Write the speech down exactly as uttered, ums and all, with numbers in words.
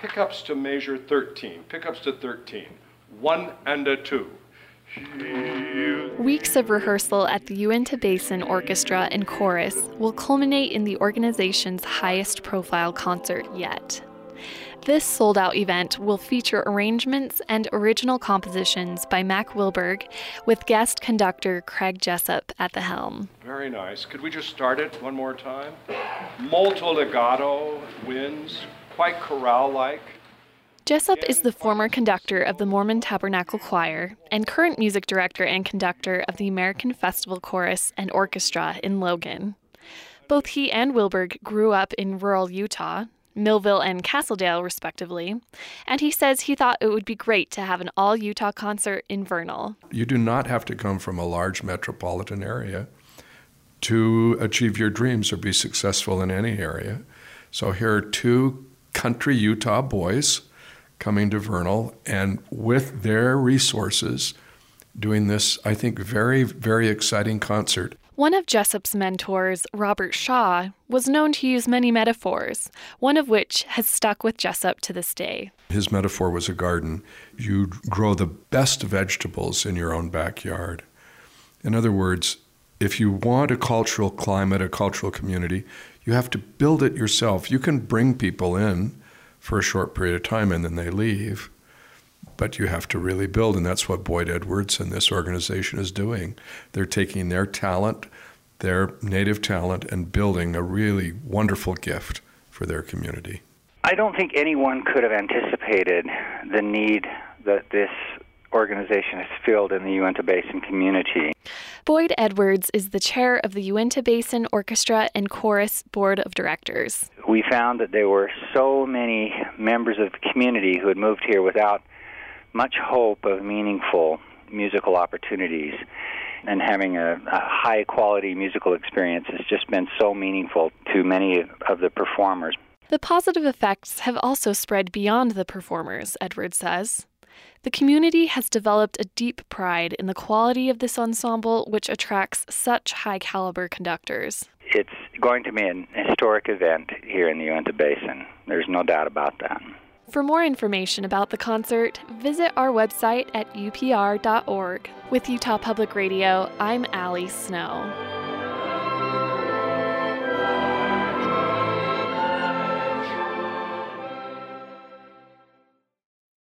Pickups to measure thirteen. Pickups to thirteen. One and a two. Weeks of rehearsal at the Uinta Basin Orchestra and Chorus will culminate in the organization's highest profile concert yet. This sold-out event will feature arrangements and original compositions by Mac Wilberg, with guest conductor Craig Jessup at the helm. Very nice. Could we just start it one more time? Molto legato, winds, quite chorale-like. Jessup is the former conductor of the Mormon Tabernacle Choir and current music director and conductor of the American Festival Chorus and Orchestra in Logan. Both he and Wilberg grew up in rural Utah, Millville and Castledale, respectively, and he says he thought it would be great to have an all-Utah concert in Vernal. You do not have to come from a large metropolitan area to achieve your dreams or be successful in any area. So here are two country Utah boys coming to Vernal, and with their resources, doing this, I think, very, very exciting concert. One of Jessup's mentors, Robert Shaw, was known to use many metaphors, one of which has stuck with Jessup to this day. His metaphor was a garden. You grow the best vegetables in your own backyard. In other words, if you want a cultural climate, a cultural community, you have to build it yourself. You can bring people in for a short period of time and then they leave, but you have to really build, and that's what Boyd Edwards and this organization is doing. They're taking their talent, their native talent, and building a really wonderful gift for their community. I don't think anyone could have anticipated the need that this organization has filled in the Uinta Basin community. Boyd Edwards is the chair of the Uinta Basin Orchestra and Chorus Board of Directors. We found that there were so many members of the community who had moved here without much hope of meaningful musical opportunities, and having a, a high-quality musical experience has just been so meaningful to many of the performers. The positive effects have also spread beyond the performers, Edwards says. The community has developed a deep pride in the quality of this ensemble, which attracts such high-caliber conductors. It's going to be an historic event here in the Uinta Basin. There's no doubt about that. For more information about the concert, visit our website at U P R dot org. With Utah Public Radio, I'm Allie Snow.